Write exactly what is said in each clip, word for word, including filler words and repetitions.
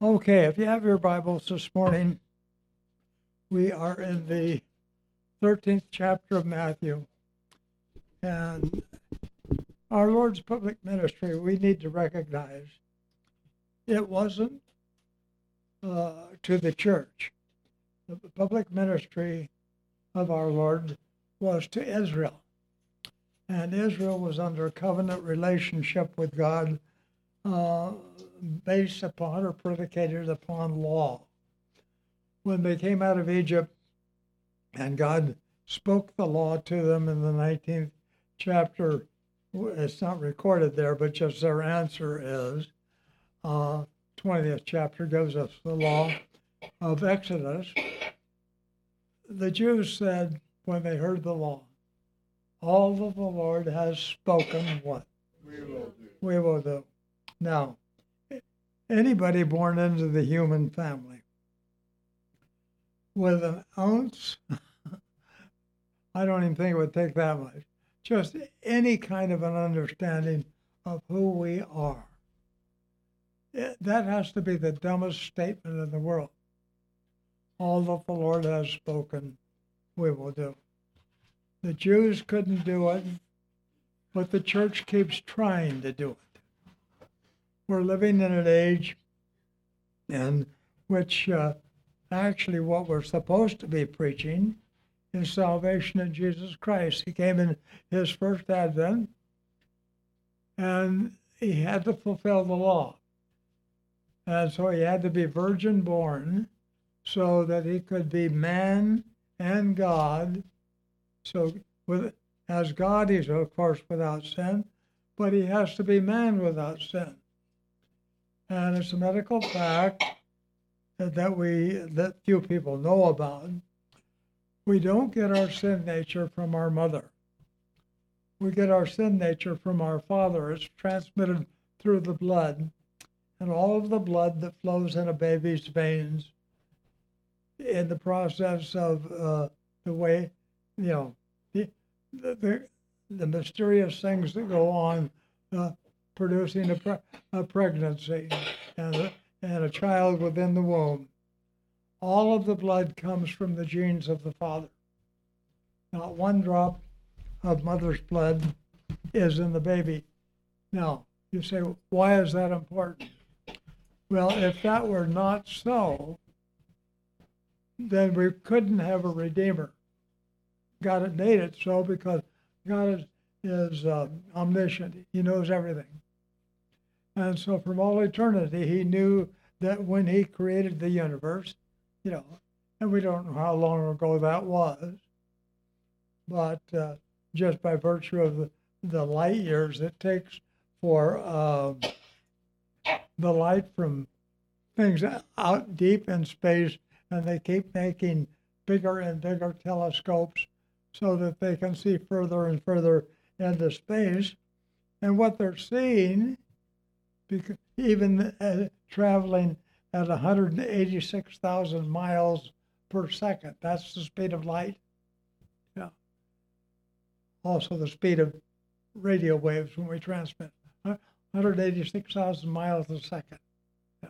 Okay, if you have your Bibles this morning, we are in the thirteenth chapter of Matthew. And our Lord's public ministry, we need to recognize it wasn't uh, to the church. The public ministry of our Lord was to Israel. And Israel was under a covenant relationship with God uh, based upon or predicated upon law. When they came out of Egypt and God spoke the law to them in the nineteenth chapter, it's not recorded there, but just their answer is, uh, twentieth chapter gives us the law of Exodus. The Jews said when they heard the law, all that the Lord has spoken, what? We will do. We will do. Now, anybody born into the human family with an ounce, I don't even think it would take that much, just any kind of an understanding of who we are. It, that has to be the dumbest statement in the world. All that the Lord has spoken, we will do. The Jews couldn't do it, but the church keeps trying to do it. We're living in an age in which uh, actually what we're supposed to be preaching is salvation in Jesus Christ. He came in his first advent, and he had to fulfill the law. And so he had to be virgin born so that he could be man and God. So with, as God, he's of course without sin, but he has to be man without sin. And it's a medical fact that we that few people know about. We don't get our sin nature from our mother. We get our sin nature from our father. It's transmitted through the blood. And all of the blood that flows in a baby's veins in the process of uh, the way, you know, the, the, the mysterious things that go on uh, producing a, pre- a pregnancy and a, and a child within the womb. All of the blood comes from the genes of the father. Not one drop of mother's blood is in the baby. Now, you say, why is that important? Well, if that were not so, then we couldn't have a Redeemer. God had made it so because God is, is uh, omniscient. He knows everything. And so from all eternity, he knew that when he created the universe, you know, and we don't know how long ago that was, but uh, just by virtue of the, the light years it takes for uh, the light from things out deep in space, and they keep making bigger and bigger telescopes so that they can see further and further into space. And what they're seeing, because even uh, traveling at one hundred eighty-six thousand miles per second, that's the speed of light. Yeah. Also the speed of radio waves when we transmit, one hundred eighty-six thousand miles a second. Yeah.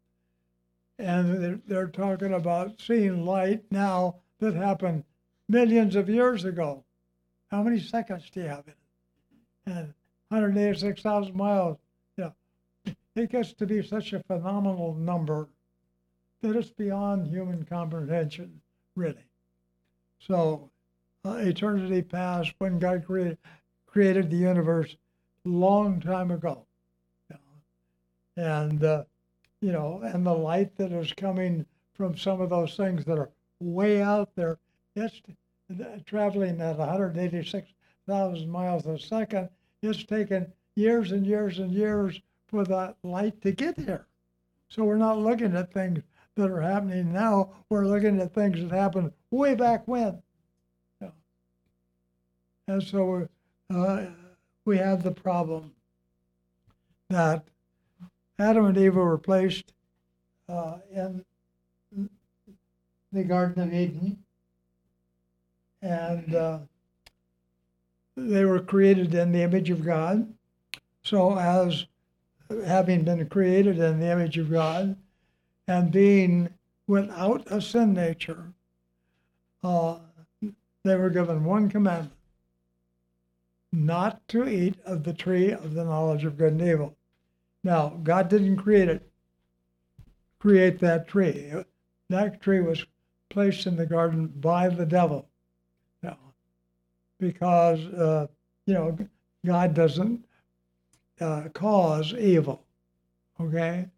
And they're, they're talking about seeing light now that happened millions of years ago. How many seconds do you have in it? And one hundred eighty-six thousand miles. Yeah. It gets to be such a phenomenal number that it's beyond human comprehension, really. So, uh, eternity past, when God created, created the universe long time ago. You know, and, uh, you know, and the light that is coming from some of those things that are way out there, it's traveling at one hundred eighty-six thousand miles a second. It's taken years and years and years for that light to get here. So we're not looking at things that are happening now. We're looking at things that happened way back when. Yeah. And so uh, we have the problem that Adam and Eve were placed uh, in the Garden of Eden, and uh, they were created in the image of God. So as having been created in the image of God, and being without a sin nature, uh, they were given one commandment: not to eat of the tree of the knowledge of good and evil. Now, God didn't create it, create that tree. That tree was placed in the garden by the devil. Now, because, uh, you know, God doesn't uh, cause evil, okay?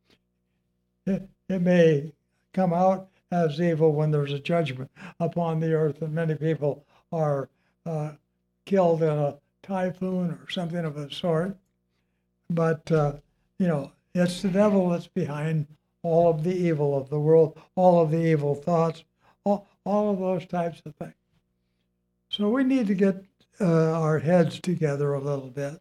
It, it may come out as evil when there's a judgment upon the earth and many people are uh, killed in a typhoon or something of the sort. But, uh, you know, it's the devil that's behind all of the evil of the world, all of the evil thoughts, all, all of those types of things. So we need to get uh, our heads together a little bit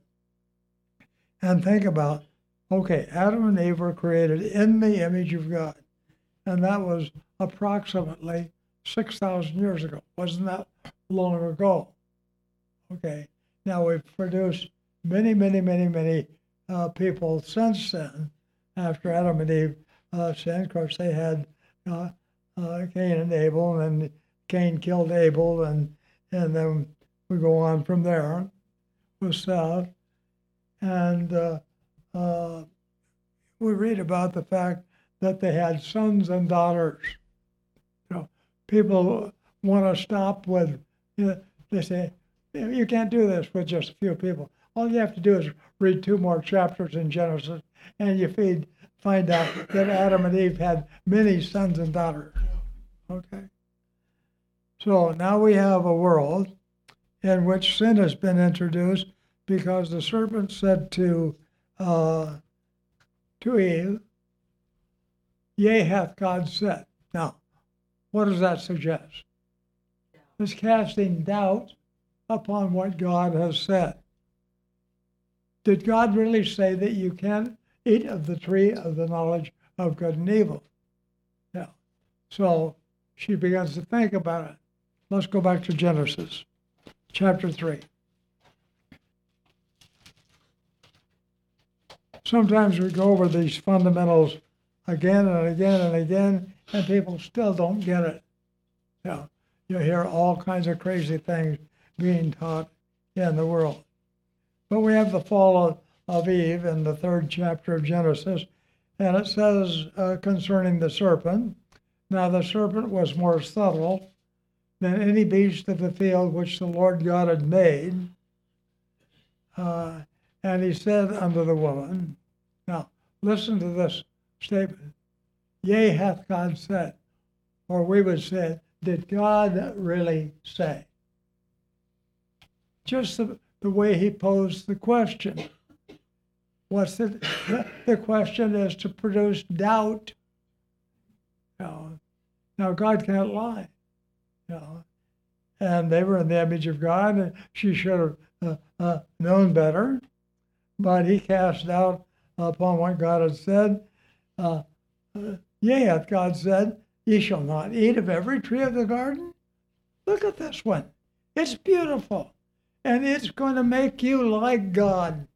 and think about, okay, Adam and Eve were created in the image of God. And that was approximately six thousand years ago. Wasn't that long ago? Okay. Now we've produced many, many, many, many uh, people since then, after Adam and Eve uh, sinned. Of course, they had uh, uh, Cain and Abel, and Cain killed Abel, and, and then we go on from there with Seth. And uh, uh, we read about the fact that they had sons and daughters. You know, people want to stop with, you know, they say, you can't do this with just a few people. All you have to do is read two more chapters in Genesis, and you feed, find out that Adam and Eve had many sons and daughters. Okay? So now we have a world in which sin has been introduced because the serpent said to uh, to Eve, "Yea, hath God said." Now, what does that suggest? It's casting doubt upon what God has said. Did God really say that you can't eat of the tree of the knowledge of good and evil? Yeah. So she begins to think about it. Let's go back to Genesis chapter three. Sometimes we go over these fundamentals again and again and again, and people still don't get it. Yeah. You hear all kinds of crazy things being taught in the world. But we have the fall of, of Eve in the third chapter of Genesis, and it says uh, concerning the serpent, "Now the serpent was more subtle than any beast of the field which the Lord God had made. Uh, and he said unto the woman," now listen to this statement, "Yea, hath God said," or we would say, did God really say? Just the, the way he posed the question. What's the, the, the question is to produce doubt. You know, now, God can't lie. You know, and they were in the image of God, and she should have uh, uh, known better. But he cast doubt upon what God had said. Uh, uh, Yea, hath God said, "Ye shall not eat of every tree of the garden." Look at this one. It's beautiful. And it's going to make you like God.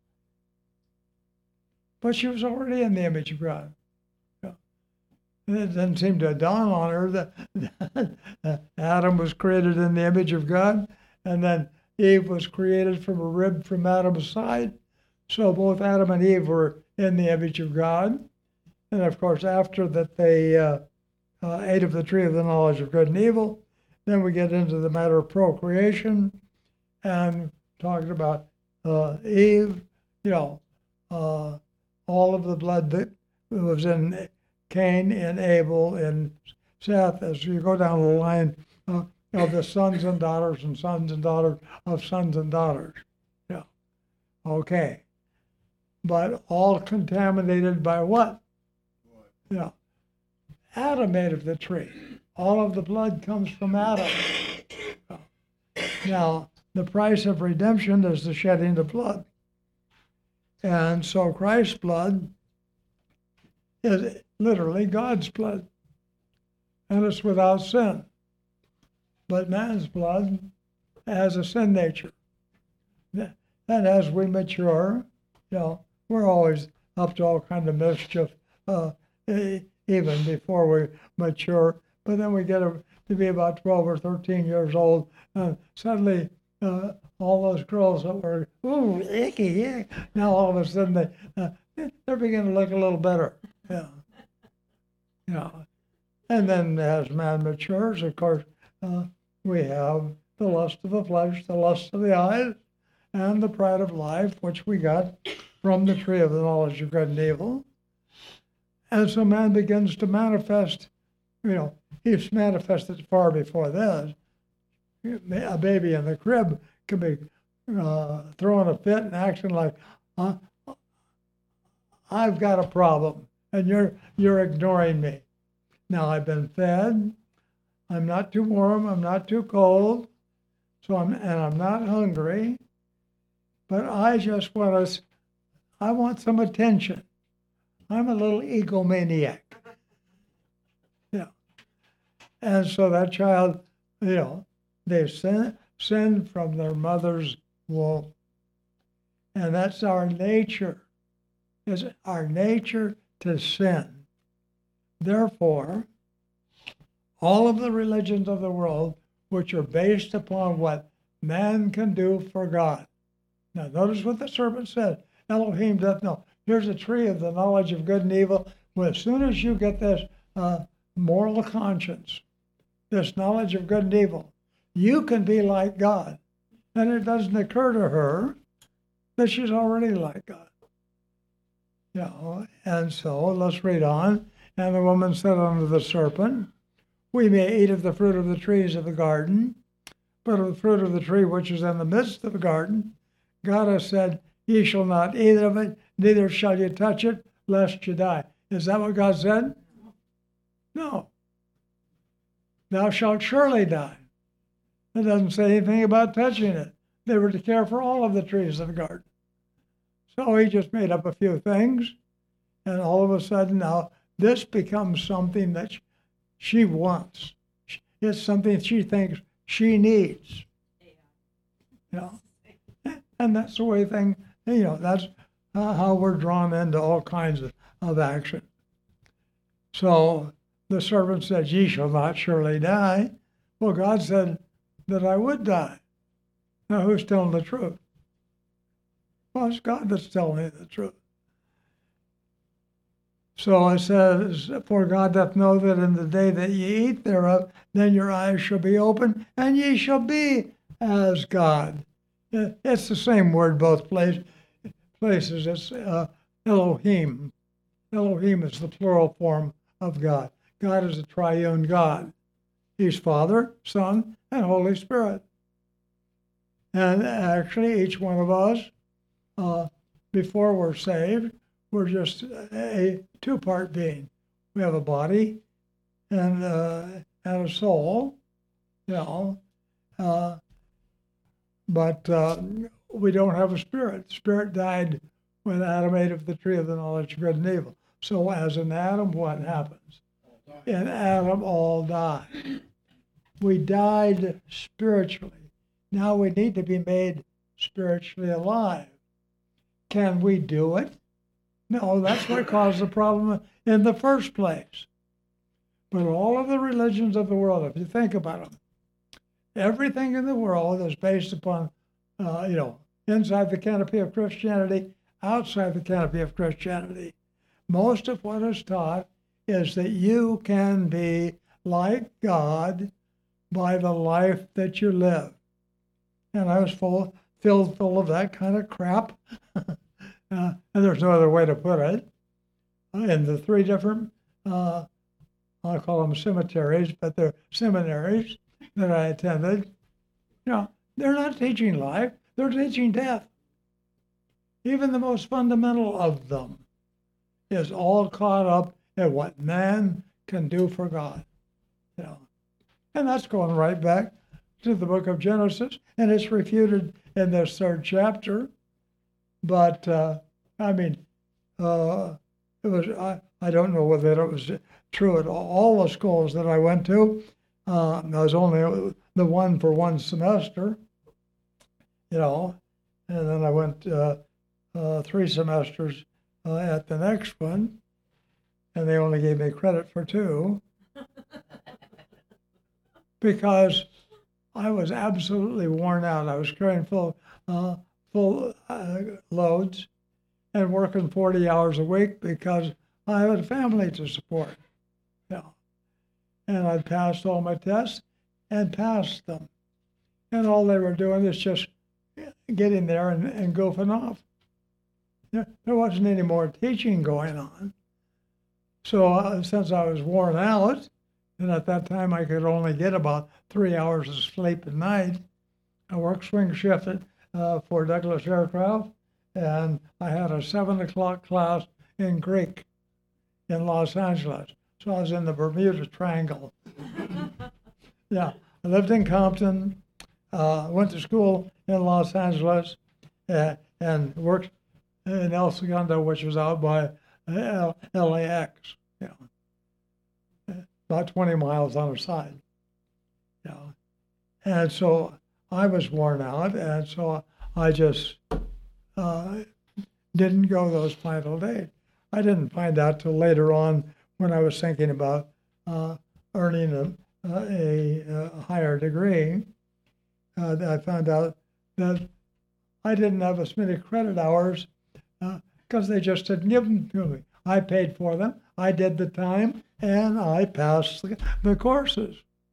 But she was already in the image of God. Yeah. It didn't seem to dawn on her that, that Adam was created in the image of God, and then Eve was created from a rib from Adam's side. So both Adam and Eve were in the image of God. And of course, after that they uh, uh, ate of the tree of the knowledge of good and evil, then we get into the matter of procreation and talking about uh, Eve, you know, uh, all of the blood that was in Cain and Abel and Seth, as you go down the line uh, of the sons and daughters and sons and daughters of sons and daughters. Yeah. Okay. But all contaminated by what? What? Yeah. Adam ate of the tree. All of the blood comes from Adam. Now, the price of redemption is the shedding of blood. And so Christ's blood is literally God's blood. And it's without sin. But man's blood has a sin nature. And as we mature, you know, we're always up to all kind of mischief. Uh, even before we mature. But then we get to be about twelve or thirteen years old, and suddenly uh, all those girls that were, ooh, icky, yeah, now all of a sudden they, uh, they're beginning to look a little better. Yeah. Yeah. And then as man matures, of course, uh, we have the lust of the flesh, the lust of the eyes, and the pride of life, which we got from the tree of the knowledge of good and evil. And so man begins to manifest, you know, he's manifested far before this. A baby in the crib can be uh, throwing a fit and acting like, uh, I've got a problem, and you're you're ignoring me. Now I've been fed, I'm not too warm, I'm not too cold, so I'm and I'm not hungry, but I just want to, I want some attention. I'm a little egomaniac. Yeah. And so that child, you know, they sin, sin from their mother's womb. And that's our nature. It's our nature to sin. Therefore, all of the religions of the world, which are based upon what man can do for God. Now, notice what the serpent said. Elohim doth know. Here's a tree of the knowledge of good and evil. Well, as soon as you get this uh, moral conscience, this knowledge of good and evil, you can be like God. And it doesn't occur to her that she's already like God. You know, and so let's read on. And the woman said unto the serpent, we may eat of the fruit of the trees of the garden, but of the fruit of the tree which is in the midst of the garden, God has said, ye shall not eat of it, neither shall you touch it, lest you die. Is that what God said? No. Thou shalt surely die. It doesn't say anything about touching it. They were to care for all of the trees of the garden. So he just made up a few things, and all of a sudden now this becomes something that she wants. It's something she thinks she needs. You know? And that's the way thing, you know, that's uh, how we're drawn into all kinds of, of action. So the servant said, ye shall not surely die. Well, God said that I would die. Now, who's telling the truth? Well, it's God that's telling me the truth. So it says, for God doth know that in the day that ye eat thereof, then your eyes shall be opened, and ye shall be as God. It's the same word both place, places. It's uh, Elohim. Elohim is the plural form of God. God is a triune God. He's Father, Son, and Holy Spirit. And actually, each one of us, uh, before we're saved, we're just a two-part being. We have a body and uh, and a soul, you know, uh, but uh, we don't have a spirit. Spirit died when Adam ate of the tree of the knowledge of good and evil. So as in Adam, what happens? In Adam, all die. We died spiritually. Now we need to be made spiritually alive. Can we do it? No, that's what caused the problem in the first place. But all of the religions of the world, if you think about them, everything in the world is based upon, uh, you know, inside the canopy of Christianity, outside the canopy of Christianity. Most of what is taught is that you can be like God by the life that you live. And I was full, filled full of that kind of crap. Uh, and there's no other way to put it. Uh, in the three different, uh, I'll call them cemeteries, but they're seminaries that I attended, you know, they're not teaching life, they're teaching death. Even the most fundamental of them is all caught up in what man can do for God. You know, and that's going right back to the book of Genesis, and it's refuted in this third chapter. But, uh, I mean, uh, it was, I, I don't know whether it was true at all. All the schools that I went to, uh, I was only the one for one semester, you know, and then I went uh, uh, three semesters uh, at the next one. and they only gave me credit for two because I was absolutely worn out. I was carrying full, uh, full uh, loads and working forty hours a week because I had a family to support. Yeah. And I'd passed all my tests and passed them. And all they were doing is just getting there and, and goofing off. There, there wasn't any more teaching going on. So uh, since I was worn out, and at that time I could only get about three hours of sleep at night, I worked swing shift at, uh, for Douglas Aircraft, and I had a seven o'clock class in Greek in Los Angeles. So I was in the Bermuda Triangle. Yeah, I lived in Compton, uh, went to school in Los Angeles, uh, and worked in El Segundo, which was out by L A X, yeah, about twenty miles on the side. Yeah, and so I was worn out, and so I just uh, didn't go those final days. I didn't find out till later on when I was thinking about uh, earning a, a, a higher degree. Uh, I found out that I didn't have as many credit hours because uh, they just didn't give them to me. I paid for them, I did the time, and I passed the, the courses.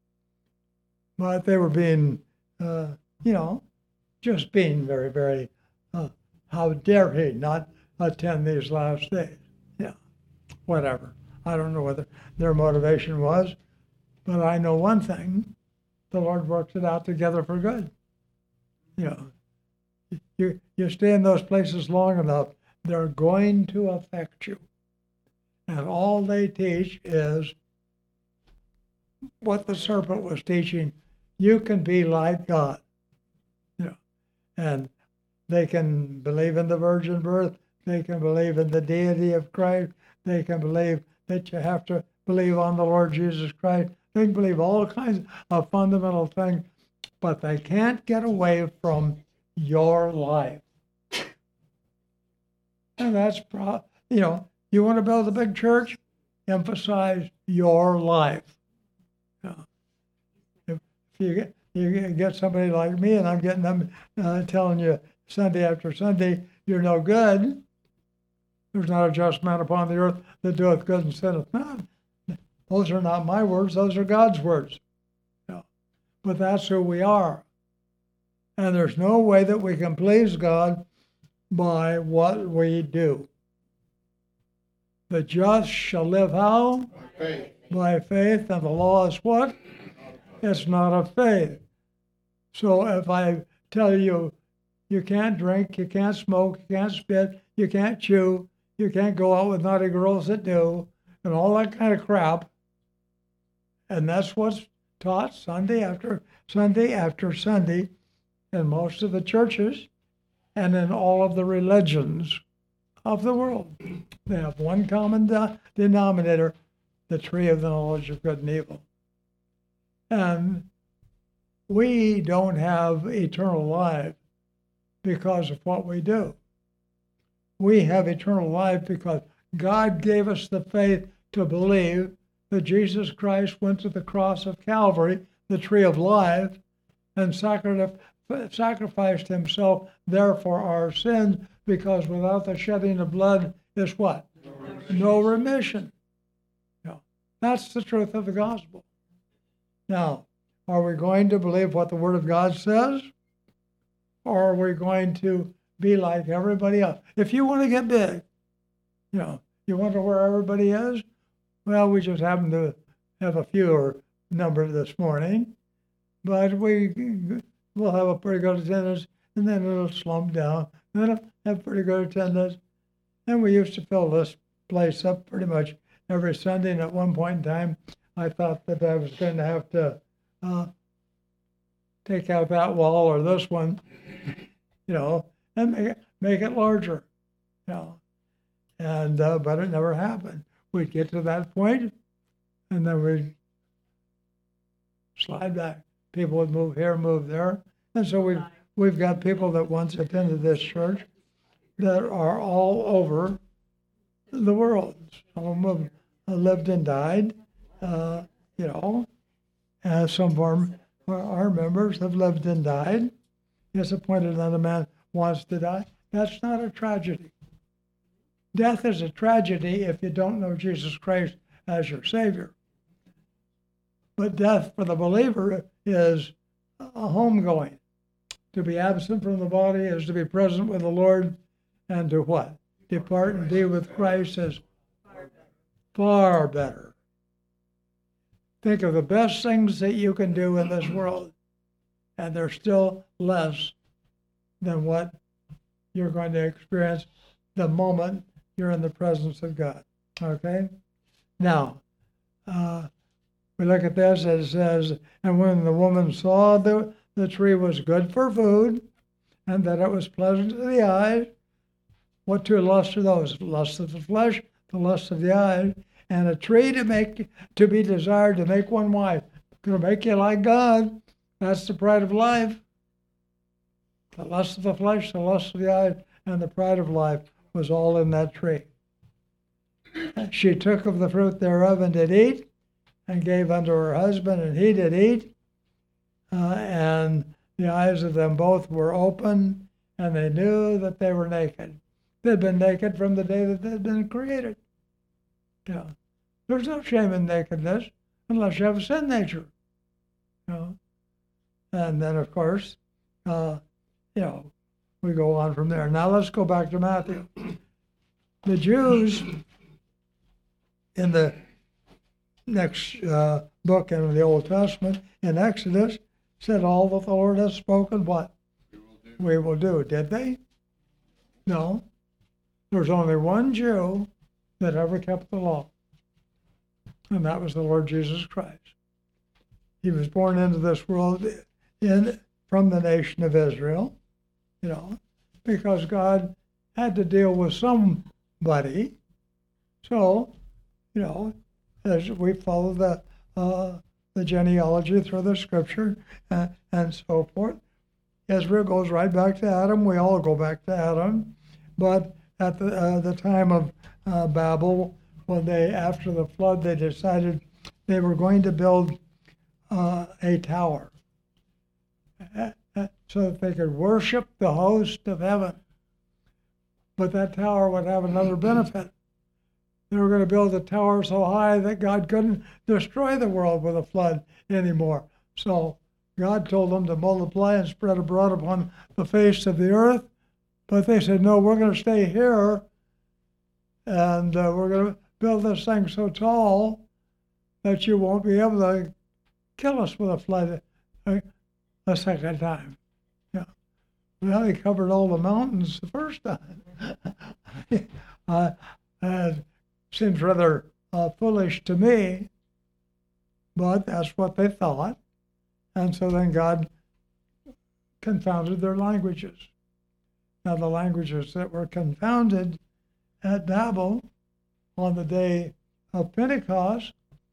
But they were being, uh, you know, just being very, very, uh, how dare he not attend these last days? Yeah, whatever. I don't know what their motivation was, but I know one thing, the Lord works it out together for good. You know, you, you stay in those places long enough, they're going to affect you. And all they teach is what the serpent was teaching. You can be like God. You know, and they can believe in the virgin birth. They can believe in the deity of Christ. They can believe that you have to believe on the Lord Jesus Christ. They can believe all kinds of fundamental things, but they can't get away from your life. And that's, pro- you know, you want to build a big church? Emphasize your life. You know, if you get, you get somebody like me and I'm getting them uh, telling you Sunday after Sunday, you're no good. There's not a just man upon the earth that doeth good and sinneth not. Those are not my words, those are God's words. You know, but that's who we are. And there's no way that we can please God by what we do. The just shall live how? By faith. By faith, and the law is what? It's not of faith. So if I tell you, you can't drink, you can't smoke, you can't spit, you can't chew, you can't go out with naughty girls that do, and all that kind of crap, and that's what's taught Sunday after Sunday after Sunday in most of the churches and in all of the religions of the world. They have one common de- denominator, the tree of the knowledge of good and evil. And we don't have eternal life because of what we do. We have eternal life because God gave us the faith to believe that Jesus Christ went to the cross of Calvary, the tree of life, and sacrificed himself there for our sins, because without the shedding of blood is what? No remission. No remission. No. That's the truth of the gospel. Now, are we going to believe what the Word of God says? Or are we going to be like everybody else? If you want to get big, you know, you wonder where everybody is? Well, we just happen to have a fewer number this morning, but we will have a pretty good attendance, and then it'll slump down, and then it'll have pretty good attendance. And we used to fill this place up pretty much every Sunday, and at one point in time, I thought that I was going to have to uh, take out that wall or this one, you know, and make it, make it larger, you know. And, uh, but it never happened. We'd get to that point, and then we'd slide back. People would move here, move there. And so we've, we've got people that once attended this church that are all over the world. Some of them uh, lived and died, uh, you know, uh, some of our, our members have lived and died. It's appointed that a man wants to die. That's not a tragedy. Death is a tragedy if you don't know Jesus Christ as your Savior. But death for the believer is a homegoing. To be absent from the body is to be present with the Lord, and to what? Depart and be with Christ is far better. Think of the best things that you can do in this world, and they're still less than what you're going to experience the moment you're in the presence of God. Okay? Now, uh, we look at this, it says, and when the woman saw the, the tree was good for food, and that it was pleasant to the eyes, what two lusts are those? Lust of the flesh, the lust of the eyes, and a tree to make to be desired to make one wife. Going to make you like God. That's the pride of life. The lust of the flesh, the lust of the eyes, and the pride of life was all in that tree. She took of the fruit thereof and did eat, and gave unto her husband, and he did eat. Uh, and the eyes of them both were open, and they knew that they were naked. They'd been naked from the day that they'd been created. You know, there's no shame in nakedness unless you have a sin nature. You know, and then of course, uh, you know, we go on from there. Now let's go back to Matthew. The Jews in the next uh, book in the Old Testament, in Exodus, said all that the Lord has spoken, what? We will do. We will do. Did they? No. There's only one Jew that ever kept the law, and that was the Lord Jesus Christ. He was born into this world in from the nation of Israel, you know, because God had to deal with somebody. So, you know, as we follow the uh, the genealogy through the Scripture uh, and so forth, Israel goes right back to Adam. We all go back to Adam, but at the uh, the time of uh, Babel, when they after the flood, they decided they were going to build uh, a tower uh, uh, so that they could worship the host of heaven. But that tower would have another benefit. They were going to build a tower so high that God couldn't destroy the world with a flood anymore. So God told them to multiply and spread abroad upon the face of the earth. But they said, no, we're going to stay here, and uh, we're going to build this thing so tall that you won't be able to kill us with a flood a, a second time. Yeah. Well, he covered all the mountains the first time. uh, uh, seems rather uh, foolish to me, but that's what they thought. And so then God confounded their languages. Now, the languages that were confounded at Babel on the day of Pentecost,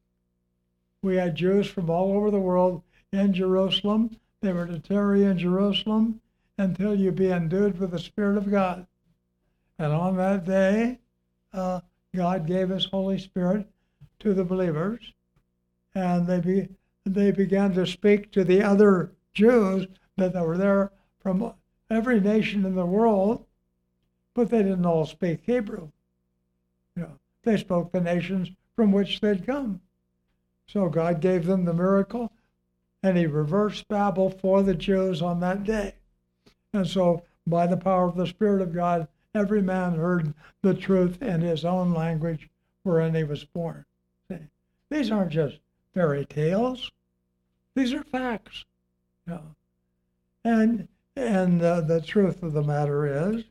we had Jews from all over the world in Jerusalem. They were to tarry in Jerusalem until you be endued with the Spirit of God. And on that day, uh, God gave his Holy Spirit to the believers, and they be, they began to speak to the other Jews that were there from every nation in the world, but they didn't all speak Hebrew. You know, they spoke the nations from which they'd come. So God gave them the miracle, and he reversed Babel for the Jews on that day. And so by the power of the Spirit of God, every man heard the truth in his own language wherein he was born. See, these aren't just fairy tales. These are facts. You know. And and uh, the truth of the matter is,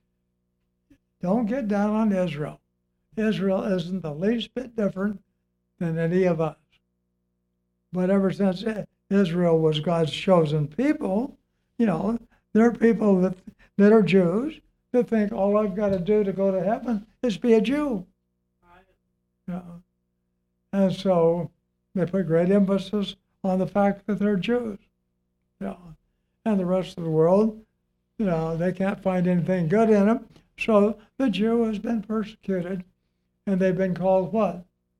don't get down on Israel. Israel isn't the least bit different than any of us. But ever since Israel was God's chosen people, you know, there are people that, that are Jews that think all I've got to do to go to heaven is be a Jew. You know? And so they put great emphasis on the fact that they're Jews. You know? And the rest of the world, you know, they can't find anything good in them. So the Jew has been persecuted, and they've been called what?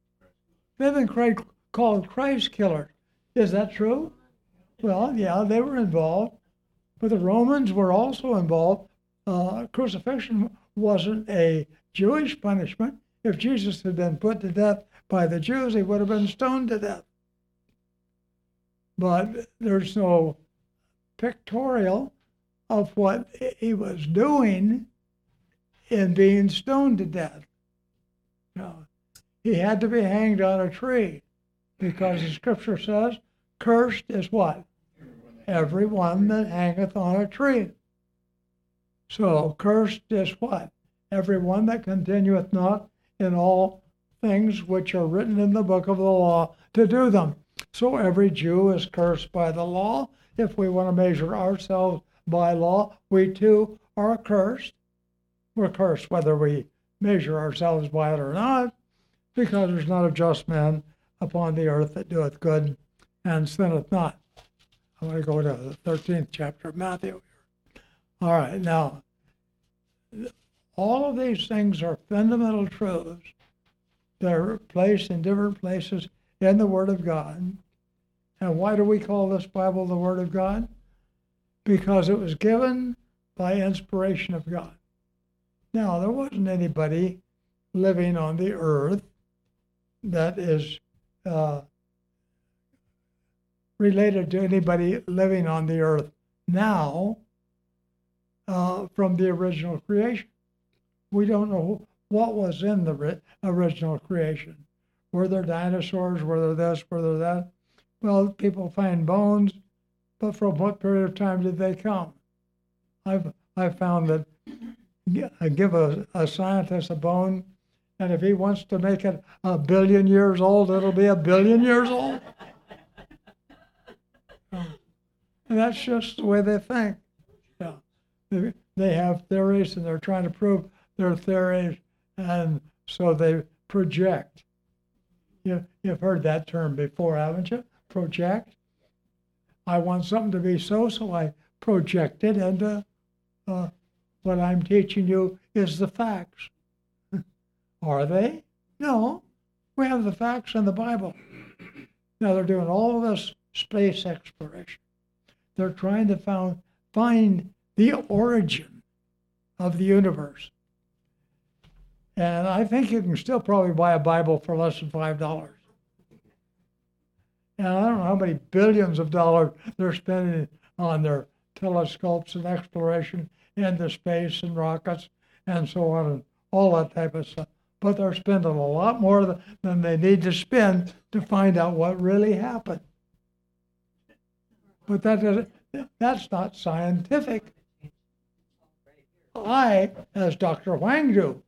they've been cra- called Christ killers. Is that true? Well, yeah, they were involved, but the Romans were also involved. Uh, crucifixion wasn't a Jewish punishment. If Jesus had been put to death by the Jews, he would have been stoned to death. But there's no pictorial of what he was doing in being stoned to death. No. He had to be hanged on a tree because the scripture says, cursed is what? Everyone that hangeth on a tree. So cursed is what? Everyone that continueth not in all things which are written in the book of the law to do them. So every Jew is cursed by the law. If we want to measure ourselves by law, we too are cursed. We're cursed whether we measure ourselves by it or not, because there's not a just man upon the earth that doeth good and sinneth not. I want to go to the thirteenth chapter of Matthew. All right, now, all of these things are fundamental truths. They're placed in different places in the Word of God. And why do we call this Bible the Word of God? Because it was given by inspiration of God. Now, there wasn't anybody living on the earth that is uh, related to anybody living on the earth now uh, from the original creation. We don't know what was in the original creation. Were there dinosaurs? Were there this? Were there that? Well, people find bones, but from what period of time did they come? I've I've found that I give a, a scientist a bone, and if he wants to make it a billion years old, it'll be a billion years old. And that's just the way they think. Yeah. They, they have theories, and they're trying to prove their theories, and so they project. You, you've heard that term before, haven't you? Project. I want something to be so, so I project it into uh, what I'm teaching you is the facts. Are they? No. We have the facts in the Bible. Now they're doing all of this space exploration. They're trying to found, find the origin of the universe. And I think you can still probably buy a Bible for less than five dollars. And I don't know how many billions of dollars they're spending on their telescopes and exploration into space and rockets and so on and all that type of stuff. But they're spending a lot more than they need to spend to find out what really happened. But that doesn't, that's not scientific. I, as Doctor Wang do,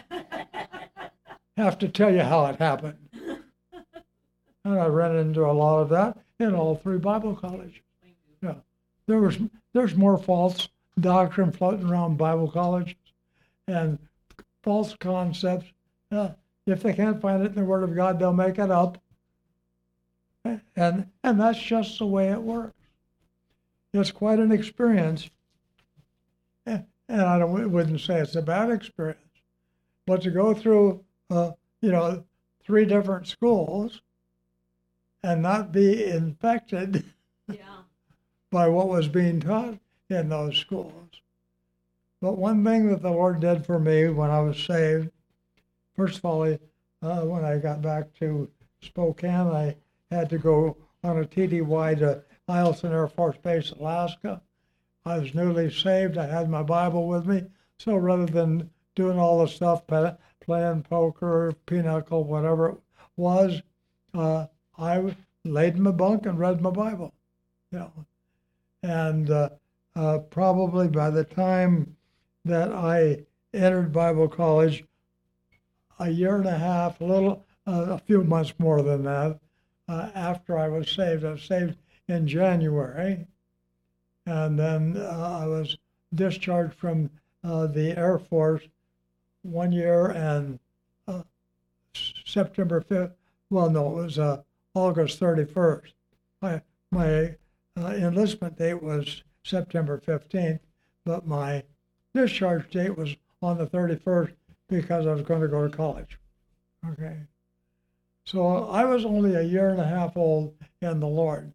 have to tell you how it happened. And I ran into a lot of that in all three Bible colleges. Yeah, there was there's more false doctrine floating around Bible colleges and false concepts. Uh, if they can't find it in the Word of God, they'll make it up. And and that's just the way it works. It's quite an experience. And I don't, wouldn't say it's a bad experience. But to go through, uh, you know, three different schools and not be infected yeah. by what was being taught in those schools. But one thing that the Lord did for me when I was saved, first of all, uh, when I got back to Spokane, I had to go on a T D Y to Eielson Air Force Base, Alaska. I was newly saved. I had my Bible with me. So rather than doing all the stuff, playing poker, pinochle, whatever it was, uh, I laid in my bunk and read my Bible. You know, and uh, uh, probably by the time that I entered Bible college, a year and a half, a little, uh, a few months more than that, uh, after I was saved. I was saved in January, and then uh, I was discharged from uh, the Air Force one year and uh, September fifth. Well, no, it was uh, August thirty-first. My my uh, enlistment date was September fifteenth, but my discharge date was on the thirty-first because I was going to go to college. Okay. So I was only a year and a half old in the Lord.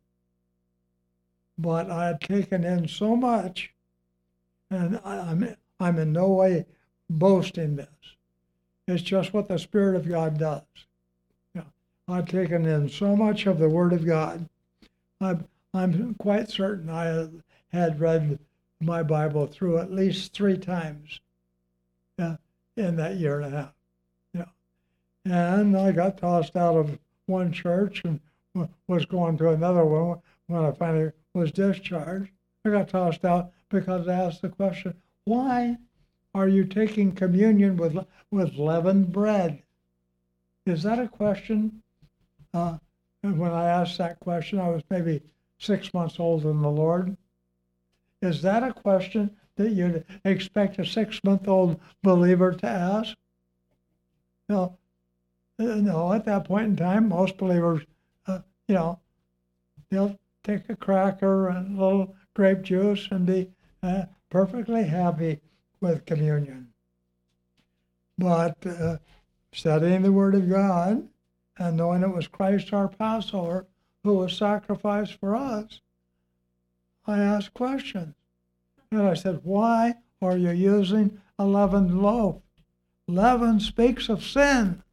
But I had taken in so much, and I, I'm, I'm in no way boasting this. It's just what the Spirit of God does. Yeah. I've taken in so much of the Word of God. I'm, I'm quite certain I had read my Bible through at least three times uh, in that year and a half. Yeah. And I got tossed out of one church and was going to another one when I finally was discharged. I got tossed out because I asked the question, why are you taking communion with with leavened bread? Is that a question? Uh, and when I asked that question, I was maybe six months old in the Lord. Is that a question that you'd expect a six-month-old believer to ask? No, no. At that point in time, most believers, uh, you know, they'll take a cracker and a little grape juice and be uh, perfectly happy with communion. But uh, studying the Word of God and knowing it was Christ our Passover who was sacrificed for us, I asked questions. And I said, why are you using a leavened loaf? Leaven speaks of sin.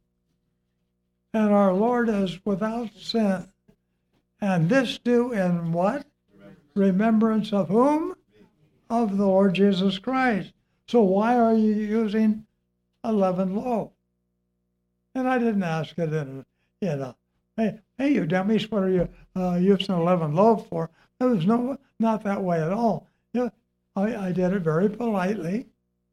And our Lord is without sin. And this do in what? Remembrance of whom? Of the Lord Jesus Christ. So why are you using a leavened loaf? And I didn't ask it in, you know, hey, hey, you dummies, what are you uh, using a leavened loaf for? It was no, not that way at all. You know, I, I did it very politely,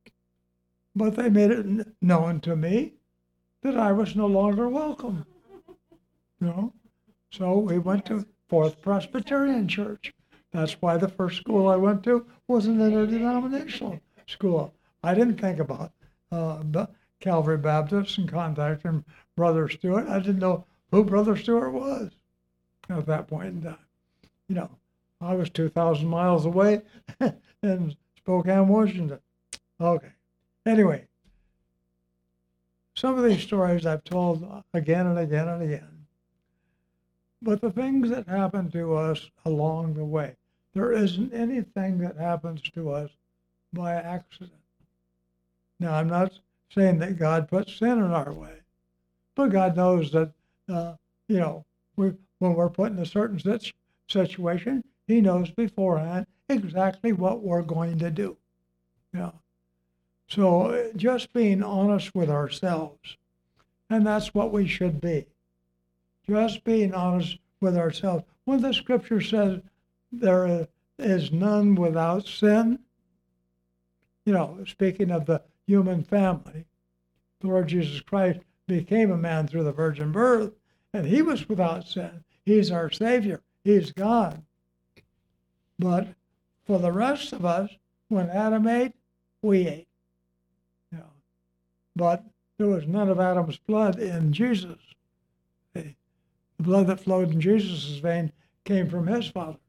but they made it known to me that I was no longer welcome. You know? So we went to Fourth Presbyterian Church. That's why the first school I went to was an interdenominational school. I didn't think about uh, Calvary Baptist and contacting Brother Stewart. I didn't know who Brother Stewart was at that point in time. You know, I was two thousand miles away in Spokane, Washington. Okay. Anyway, some of these stories I've told again and again and again. But the things that happen to us along the way, there isn't anything that happens to us by accident. Now, I'm not saying that God puts sin in our way, but God knows that, uh, you know, we, when we're put in a certain situation, He knows beforehand exactly what we're going to do. You know? So just being honest with ourselves, and that's what we should be. Just being honest with ourselves. When the scripture says there is none without sin, you know, speaking of the human family, the Lord Jesus Christ became a man through the virgin birth, and He was without sin. He's our Savior. He's God. But for the rest of us, when Adam ate, we ate. You know, but there was none of Adam's blood in Jesus. The blood that flowed in Jesus' vein came from His Father.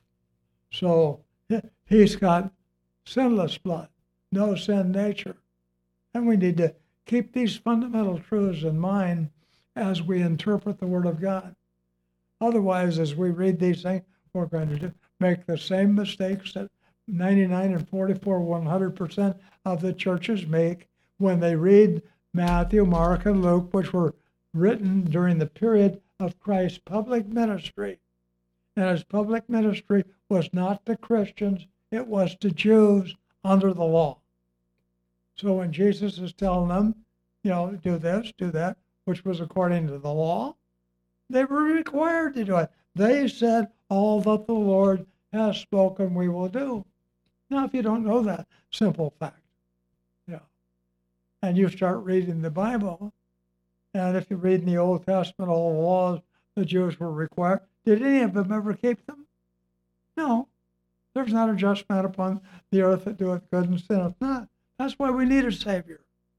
So He's got sinless blood, no sin nature. And we need to keep these fundamental truths in mind as we interpret the Word of God. Otherwise, as we read these things, we're going to do, make the same mistakes that ninety-nine and forty-four, one hundred percent of the churches make when they read Matthew, Mark, and Luke, which were written during the period of Christ's public ministry. And His public ministry was not to Christians, it was to Jews under the law. So when Jesus is telling them, you know, do this, do that, which was according to the law, they were required to do it. They said, all that the Lord has spoken we will do. Now, if you don't know that simple fact, you know, and you start reading the Bible, and if you read in the Old Testament all the laws the Jews were required, did any of them ever keep them? No. There's not a just man upon the earth that doeth good and sinneth not. That's why we need a Savior.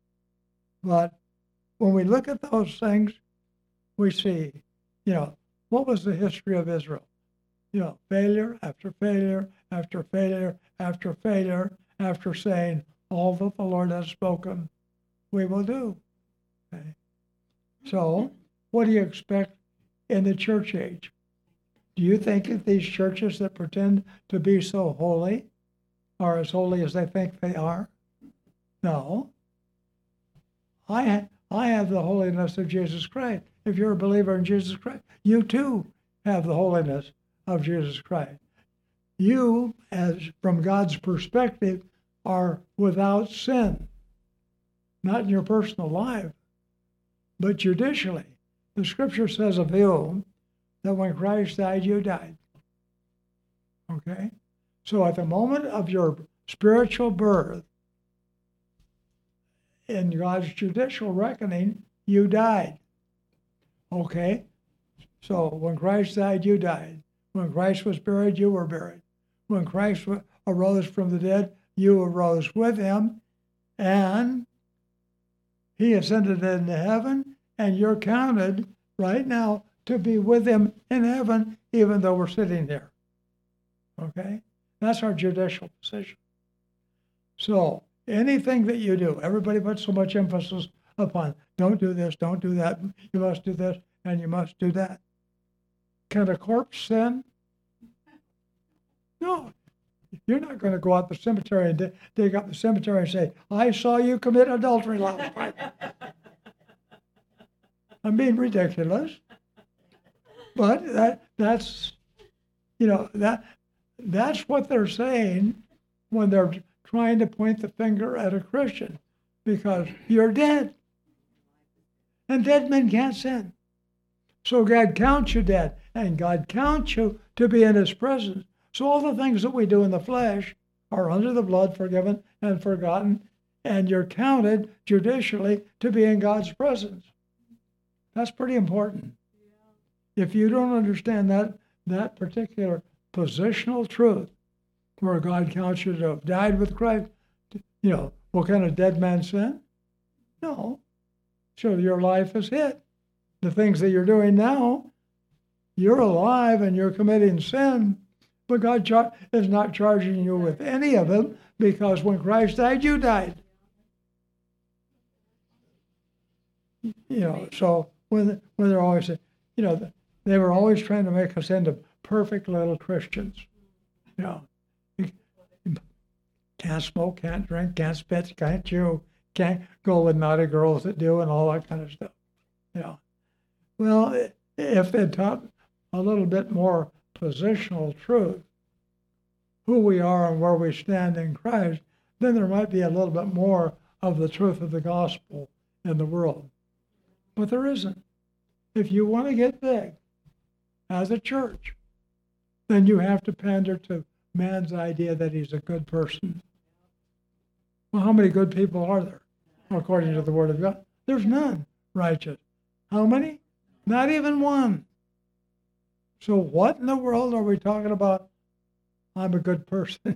But when we look at those things, we see, you know, what was the history of Israel? You know, failure after failure after failure after failure after saying, all that the Lord has spoken, we will do. Okay? So what do you expect in the church age? Do you think that these churches that pretend to be so holy are as holy as they think they are? No. I, ha- I have the holiness of Jesus Christ. If you're a believer in Jesus Christ, you too have the holiness of Jesus Christ. You, as from God's perspective, are without sin. Not in your personal life, but judicially. The scripture says of you that when Christ died, you died. Okay? So at the moment of your spiritual birth, in God's judicial reckoning, you died. Okay? So when Christ died, you died. When Christ was buried, you were buried. When Christ arose from the dead, you arose with him, and he ascended into heaven, and you're counted right now to be with him in heaven, even though we're sitting here. Okay? That's our judicial position. So anything that you do, everybody puts so much emphasis upon, don't do this, don't do that, you must do this, and you must do that. Can a corpse sin? No. You're not going to go out the cemetery and dig, dig up the cemetery and say, I saw you commit adultery last night. I'm being ridiculous. But that that's, you know, that that's what they're saying when they're trying to point the finger at a Christian, because you're dead. And dead men can't sin. So God counts you dead, and God counts you to be in his presence. So all the things that we do in the flesh are under the blood, forgiven and forgotten, and you're counted judicially to be in God's presence. That's pretty important. Yeah. If you don't understand that, that particular positional truth, where God counts you to have died with Christ, you know, what kind of dead man sin? No. So your life is hid. The things that you're doing now, you're alive and you're committing sin, but God char- is not charging you with any of them, because when Christ died, you died. You know, so when, when they're always, you know, they were always trying to make us into perfect little Christians. You know, you can't smoke, can't drink, can't spit, can't chew, can't go with naughty girls that do, and all that kind of stuff. You know, well, if they taught a little bit more positional truth, who we are and where we stand in Christ, then there might be a little bit more of the truth of the gospel in the world. But there isn't. If you want to get big as a church, then you have to pander to man's idea that he's a good person. Well, how many good people are there, according to the Word of God? There's none righteous. How many? Not even one. So what in the world are we talking about? I'm a good person.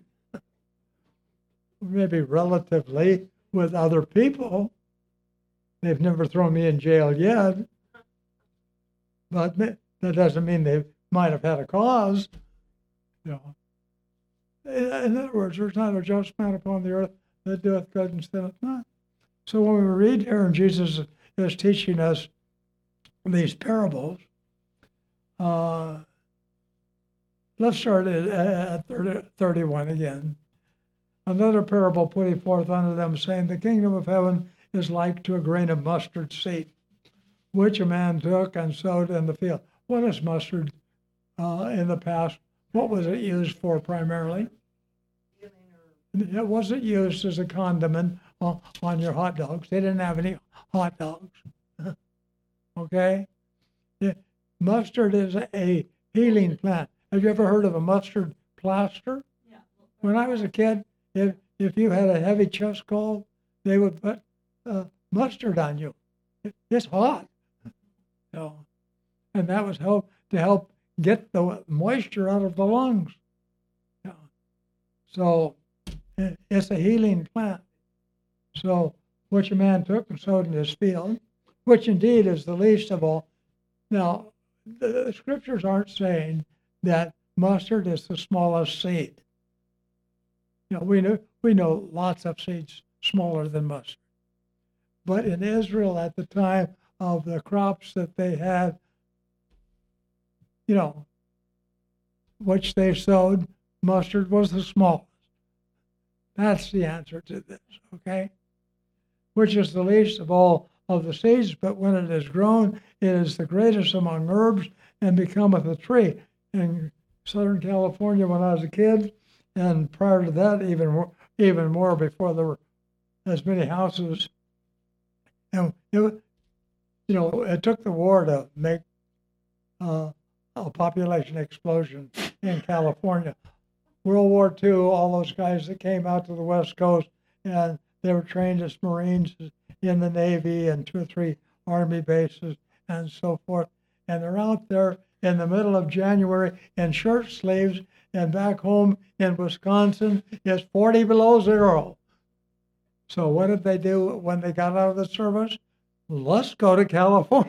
Maybe relatively with other people. They've never thrown me in jail yet. But that doesn't mean they might have had a cause. You know. In other words, there's not a just man upon the earth that doeth good and sinneth not. So when we read here, and Jesus is teaching us these parables, uh, let's start at, at thirty, thirty-one again. Another parable put he forth unto them, saying, the kingdom of heaven is like to a grain of mustard seed, which a man took and sowed in the field. What is mustard uh, in the past? What was it used for primarily? It wasn't used as a condiment on, on your hot dogs. They didn't have any hot dogs. Okay? Yeah. Mustard is a healing plant. Have you ever heard of a mustard plaster? Yeah. When I was a kid, if, if you had a heavy chest cold, they would put uh, mustard on you. It, it's hot. So, and that was help to help get the moisture out of the lungs. Yeah. So it, it's a healing plant. So which a man took and sowed in his field, which indeed is the least of all. Now, the, the scriptures aren't saying that mustard is the smallest seed. You know, we know we know lots of seeds smaller than mustard. But in Israel at the time of the crops that they had, you know, which they sowed, mustard was the smallest. That's the answer to this, okay? Which is the least of all of the seeds, but when it is grown, it is the greatest among herbs and becometh a tree. In Southern California, when I was a kid, and prior to that, even more, even more before there were as many houses, and it, you know, it took the war to make uh, a population explosion in California. World War Two, all those guys that came out to the West Coast, and they were trained as Marines in the Navy and two or three Army bases and so forth. And they're out there in the middle of January in shirt sleeves, and back home in Wisconsin, it's forty below zero. So what did they do when they got out of the service? Let's go to California.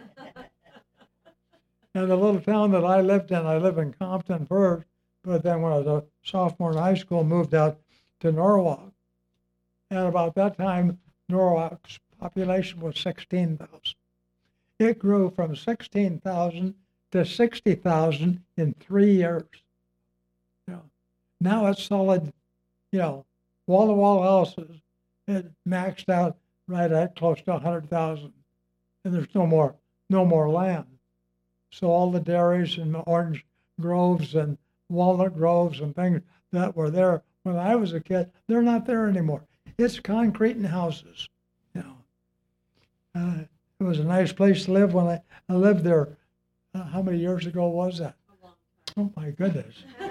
And the little town that I lived in, I live in Compton first, but then when I was a sophomore in high school, moved out to Norwalk. And about that time, Norwalk's population was sixteen thousand. It grew from sixteen thousand to sixty thousand in three years. You know, now it's solid, you know, wall-to-wall houses. It maxed out right at close to one hundred thousand. And there's no more, no more land. So all the dairies and orange groves and walnut groves and things that were there when I was a kid, they're not there anymore. It's concrete and houses. You know, uh, it was a nice place to live when I, I lived there. Uh, how many years ago was that? Oh my goodness.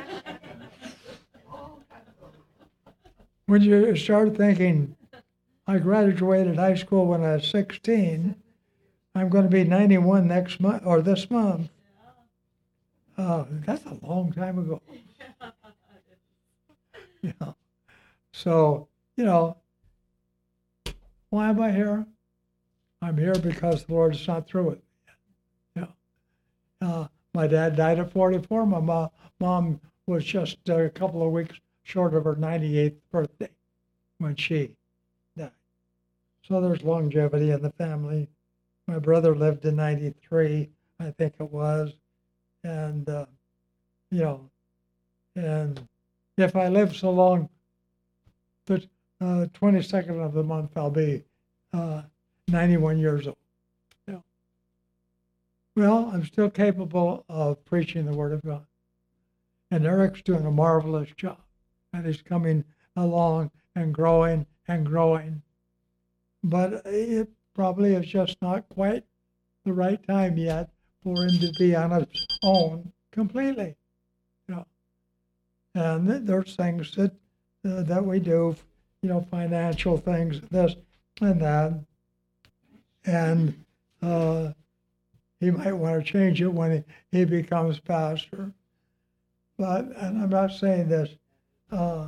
When you start thinking, I graduated high school when I was sixteen, I'm going to be ninety-one next month or this month. Uh, that's a long time ago. You know, so, you know, why am I here? I'm here because the Lord is not through it. You know, uh, my dad died at forty-four. My mom, mom was just a couple of weeks short of her ninety-eighth birthday when she died. So there's longevity in the family. My brother lived to ninety-three, I think it was. And, uh, you know, and if I live so long, the uh, twenty-second of the month, I'll be uh, ninety-one years old. Yeah. Well, I'm still capable of preaching the Word of God. And Eric's doing a marvelous job. And he's coming along and growing and growing. But it probably is just not quite the right time yet for him to be on his own completely. You know. And there's things that uh, that we do, you know, financial things, this and that. And uh, he might want to change it when he, he becomes pastor. But, and I'm not saying this, uh,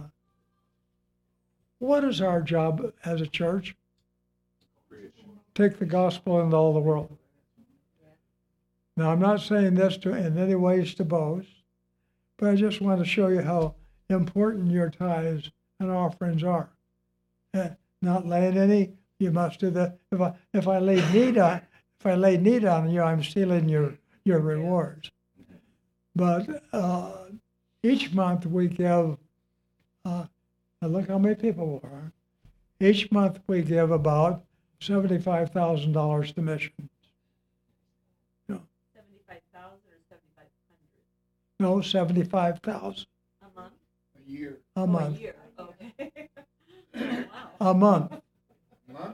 what is our job as a church? Take the gospel into all the world. Now, I'm not saying this to in any ways to boast, but I just want to show you how important your tithes and offerings are. Uh, not laying any, you must do the. If I if I lay need on if I lay need on you, I'm stealing your your rewards. But uh, each month we give. Uh, and look how many people there are. Each month we give about seventy-five thousand dollars to missions. No. Seventy-five thousand or seventy-five hundred? No, seventy-five thousand. A month? A year. A Oh, month. A year, okay. Wow. A month. Month?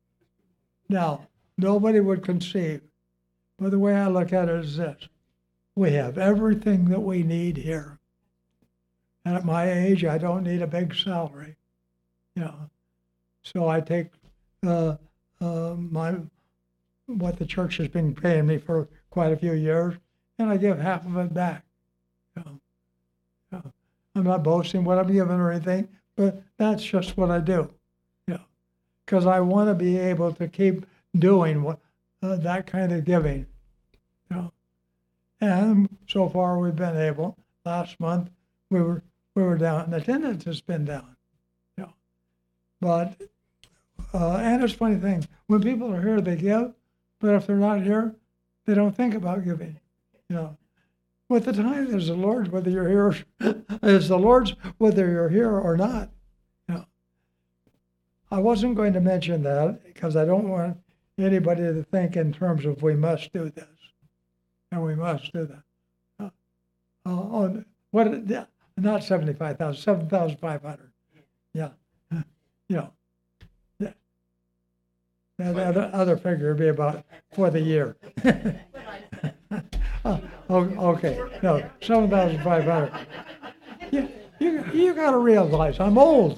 Now, nobody would conceive, but the way I look at it is this. We have everything that we need here. And at my age, I don't need a big salary, you know. So I take uh, uh, my what the church has been paying me for quite a few years, and I give half of it back. You know. You know, I'm not boasting what I'm giving or anything, but that's just what I do, you know, because I want to be able to keep doing what uh, that kind of giving, you know. And so far we've been able. Last month we were we were down, and attendance has been down, you know. But uh, and it's a funny thing, when people are here, they give, But if they're not here, they don't think about giving. You know, with the tithe is the Lord's, whether you're here, is the Lord's, whether you're here or not. You know, I wasn't going to mention that because I don't want anybody to think in terms of we must do this and we must do that. Uh, uh, on what? Not seventy-five thousand, seven thousand five hundred. Yeah, you know, yeah. And the other, other figure would be about for the year. Oh, okay, no, seven thousand five hundred. You, you, you got to realize I'm old.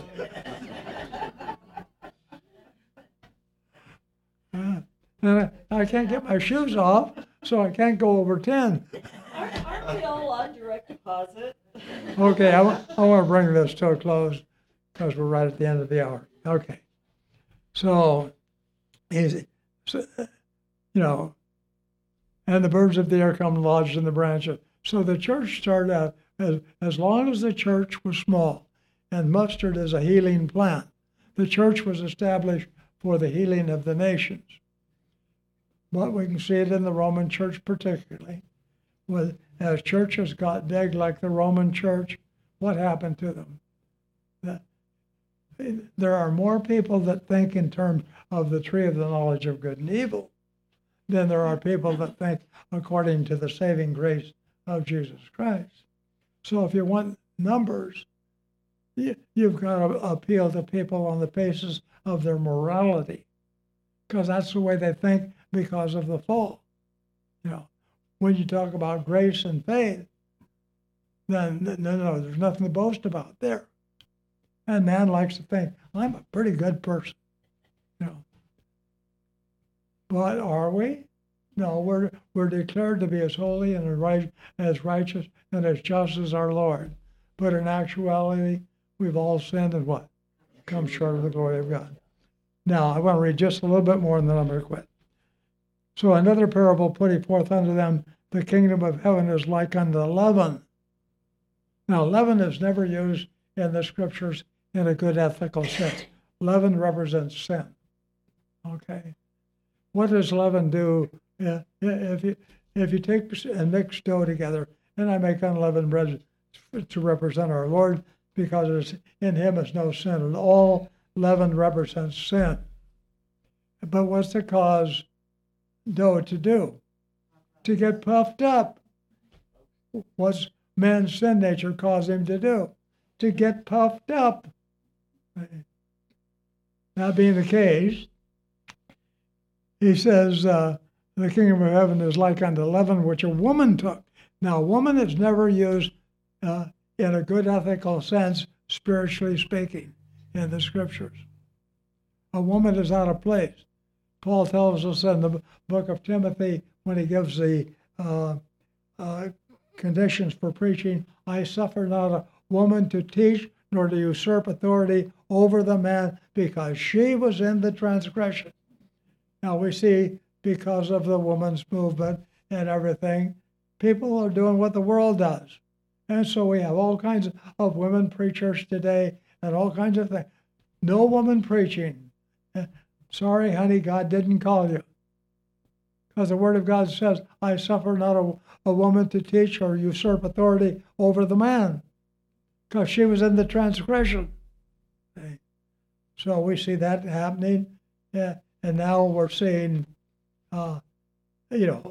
Uh, and I, I can't get my shoes off, so I can't go over ten. Aren't, aren't we all on direct deposit? Okay, I, wa- I want to bring this to a close because we're right at the end of the hour. Okay, so, is so, you know, and the birds of the air come and lodge in the branches. So the church started out as, as long as the church was small and mustard as a healing plant. The church was established for the healing of the nations. But we can see it in the Roman church particularly. With, as churches got big like the Roman church, what happened to them? That, there are more people that think in terms of the tree of the knowledge of good and evil than there are people that think according to the saving grace of Jesus Christ. So if you want numbers, you, you've got to appeal to people on the basis of their morality, because that's the way they think because of the fall. You know, when you talk about grace and faith, then no, no, there's nothing to boast about there. And man likes to think, I'm a pretty good person. You know. But are we? No, we're we're declared to be as holy and as right, as righteous and as just as our Lord. But in actuality, we've all sinned and what? Come short of the glory of God. Now, I want to read just a little bit more and then I'm going to quit. So another parable put he forth unto them, the kingdom of heaven is like unto leaven. Now, leaven is never used in the scriptures in a good ethical sense. Leaven represents sin. Okay. What does leaven do? Yeah, if you if you take and mix dough together, and I make unleavened bread to represent our Lord, because it's, in him is no sin at all. Leaven represents sin. But what's it cause dough to do? To get puffed up. What's man's sin nature cause him to do? To get puffed up. That being the case, he says, uh, the kingdom of heaven is like unto leaven, which a woman took. Now, woman is never used uh, in a good ethical sense, spiritually speaking, in the scriptures. A woman is out of place. Paul tells us in the book of Timothy, when he gives the uh, uh, conditions for preaching, I suffer not a woman to teach, nor to usurp authority over the man, because she was in the transgression. Now we see, because of the woman's movement and everything, people are doing what the world does. And so we have all kinds of women preachers today and all kinds of things. No woman preaching. Sorry, honey, God didn't call you. Because the Word of God says, I suffer not a, a woman to teach or usurp authority over the man, because she was in the transgression. Okay. So we see that happening. Yeah. And now we're seeing, uh, you know,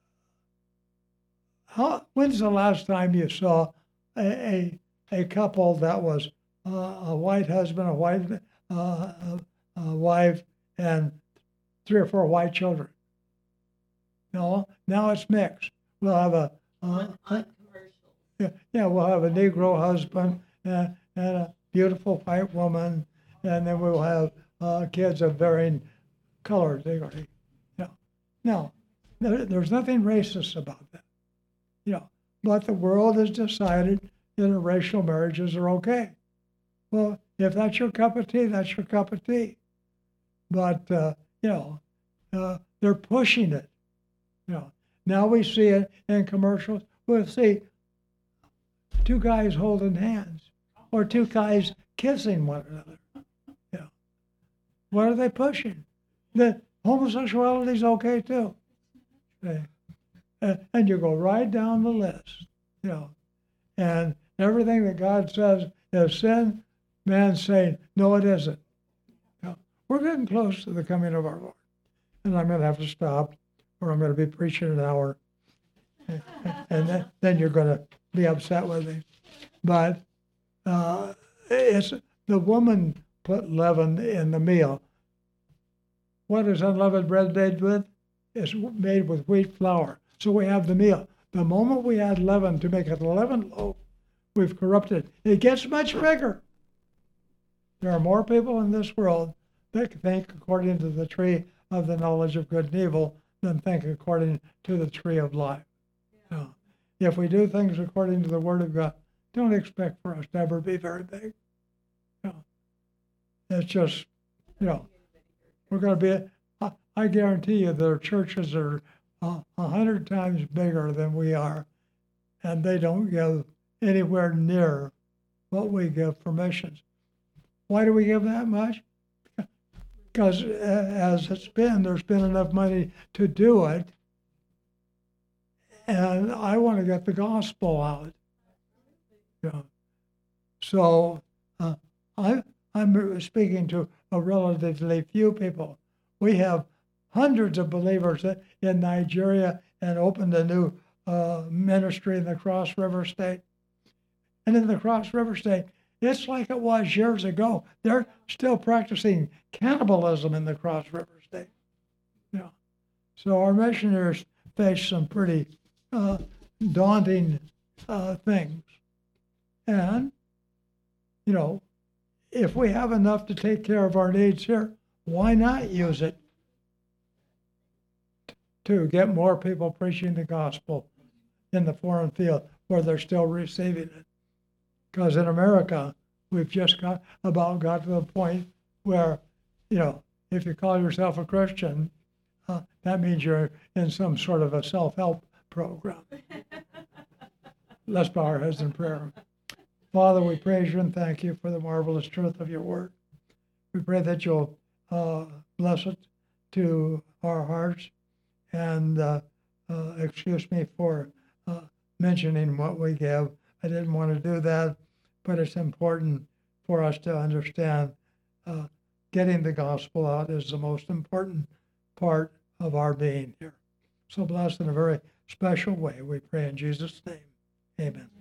how, when's the last time you saw a a, a couple that was uh, a white husband, a white uh, a, a wife, and three or four white children? No, now it's mixed. We'll have a uh, On commercials. yeah, yeah, we'll have a Negro husband and, and a beautiful white woman, and then we'll have uh, kids of varying colors. They are, you know, no, there, there's nothing racist about that, you know. But the world has decided interracial marriages are okay. Well, if that's your cup of tea, that's your cup of tea. But uh, you know, uh, they're pushing it. You know, now we see it in commercials. We'll see two guys holding hands, or two guys kissing one another. You know, what are they pushing? The Homosexuality is okay too. Okay. And, and you go right down the list, you know, and everything that God says is sin, man's saying, no, it isn't. You know, we're getting close to the coming of our Lord. And I'm going to have to stop, or I'm going to be preaching an hour. And, and then, then you're going to be upset with me. But uh, it's the woman put leaven in the meal. What is unleavened bread made with? It's made with wheat flour. So we have the meal. The moment we add leaven to make it a leavened loaf, we've corrupted it. It gets much bigger. There are more people in this world that think according to the tree of the knowledge of good and evil than think according to the tree of life. Yeah. No. If we do things according to the Word of God, don't expect for us to ever be very big. No. It's just, you know, we're going to be, I, I guarantee you their churches are a uh, hundred times bigger than we are, and they don't give anywhere near what we give for missions. Why do we give that much? Because as it's been, there's been enough money to do it, and I want to get the gospel out. Yeah. So uh, I, I'm speaking to a relatively few people. We have hundreds of believers in Nigeria and opened a new uh, ministry in the Cross River State. And in the Cross River State, it's like it was years ago. They're still practicing cannibalism in the Cross River State. Yeah. So our missionaries face some pretty uh, daunting uh, things. And, you know, if we have enough to take care of our needs here, why not use it to get more people preaching the gospel in the foreign field where they're still receiving it? Because in America, we've just got about got to the point where, you know, if you call yourself a Christian, uh, that means you're in some sort of a self-help program. Let's bow our heads in prayer. Father, we praise you and thank you for the marvelous truth of your word. We pray that you'll uh, bless it to our hearts. And uh, uh, excuse me for uh, mentioning what we give. I didn't want to do that, but it's important for us to understand uh, getting the gospel out is the most important part of our being here. So bless in a very special way. We pray in Jesus' name. Amen.